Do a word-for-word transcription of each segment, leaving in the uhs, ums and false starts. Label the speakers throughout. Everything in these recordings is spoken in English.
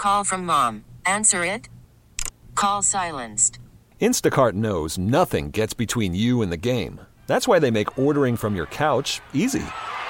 Speaker 1: call from mom. Answer it. Call silenced.
Speaker 2: Instacart knows nothing gets between you and the game. That's why they make ordering from your couch easy.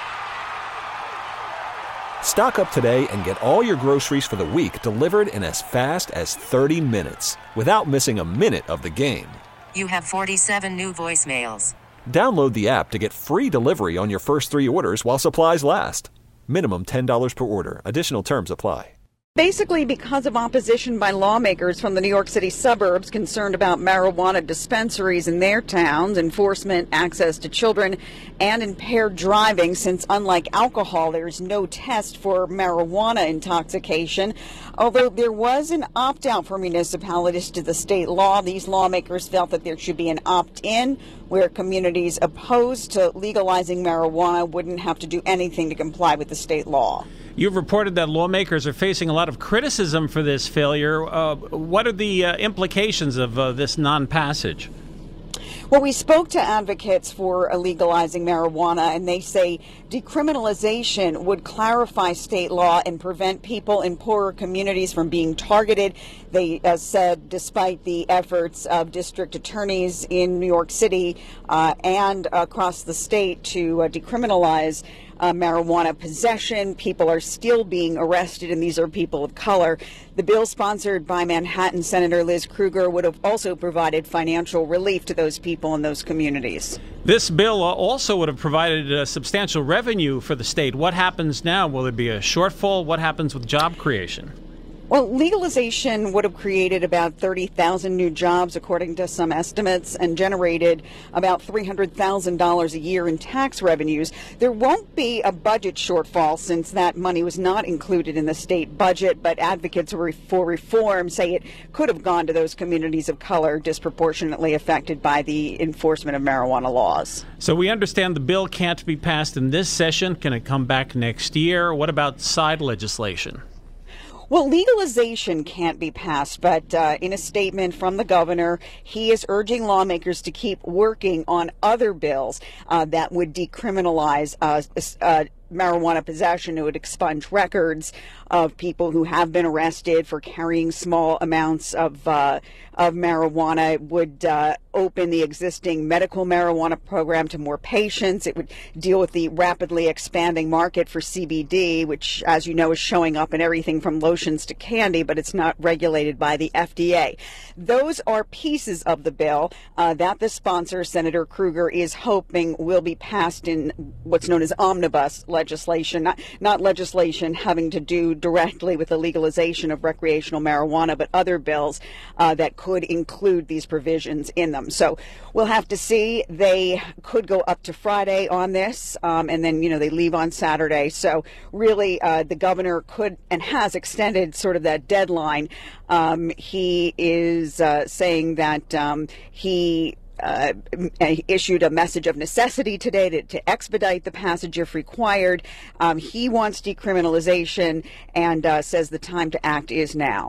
Speaker 2: Stock up today and get all your groceries for the week delivered in as fast as thirty minutes without missing a minute of the game.
Speaker 1: You have forty-seven new voicemails.
Speaker 2: Download the app to get free delivery on your first three orders while supplies last. Minimum ten dollars per order. Additional terms apply.
Speaker 3: Basically, because of opposition by lawmakers from the New York City suburbs concerned about marijuana dispensaries in their towns, enforcement, access to children, and impaired driving, since unlike alcohol, there's no test for marijuana intoxication. Although there was an opt-out for municipalities to the state law, these lawmakers felt that there should be an opt-in where communities opposed to legalizing marijuana wouldn't have to do anything to comply with the state law.
Speaker 4: You've reported that lawmakers are facing a lot of criticism for this failure. Uh, what are the uh, implications of uh, this non-passage?
Speaker 3: Well, we spoke to advocates for legalizing marijuana, and they say decriminalization would clarify state law and prevent people in poorer communities from being targeted. They uh, said despite the efforts of district attorneys in New York City uh, and across the state to uh, decriminalize Uh, marijuana possession, people are still being arrested, and these are people of color. The bill, sponsored by Manhattan Senator Liz Krueger, would have also provided financial relief to those people in those communities.
Speaker 4: This bill also would have provided uh, substantial revenue for the state. What happens now? Will there be a shortfall? What happens with job creation?
Speaker 3: Well, legalization would have created about thirty thousand new jobs, according to some estimates, and generated about three hundred thousand dollars a year in tax revenues. There won't be a budget shortfall since that money was not included in the state budget, but advocates for reform say it could have gone to those communities of color disproportionately affected by the enforcement of marijuana laws.
Speaker 4: So we understand the bill can't be passed in this session. Can it come back next year? What about side legislation?
Speaker 3: Well, legalization can't be passed, but uh, in a statement from the governor, he is urging lawmakers to keep working on other bills uh, that would decriminalize uh, uh, marijuana possession. It would expunge records of people who have been arrested for carrying small amounts of uh, of marijuana. It would uh, open the existing medical marijuana program to more patients. It would deal with the rapidly expanding market for C B D, which, as you know, is showing up in everything from lotions to candy, but it's not regulated by the F D A. Those are pieces of the bill uh, that the sponsor, Senator Krueger, is hoping will be passed in what's known as omnibus legislation, not, not legislation having to do directly with the legalization of recreational marijuana, but other bills uh, that could include these provisions in them. So we'll have to see. They could go up to Friday on this, um, and then, you know, they leave on Saturday. So really, uh, the governor could and has extended sort of that deadline. Um, he is uh, saying that um, he Uh, issued a message of necessity today to, to expedite the passage if required. Um, he wants decriminalization and uh, says the time to act is now.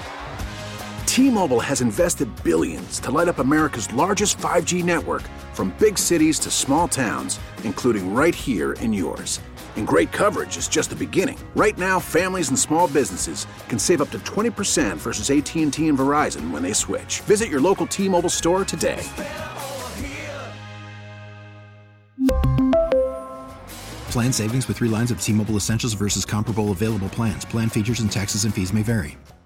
Speaker 5: T-Mobile has invested billions to light up America's largest five G network, from big cities to small towns, including right here in yours. And great coverage is just the beginning. Right now, families and small businesses can save up to twenty percent versus A T and T and Verizon when they switch. Visit your local T-Mobile store today.
Speaker 6: Plan savings with three lines of T-Mobile Essentials versus comparable available plans. Plan features and taxes and fees may vary.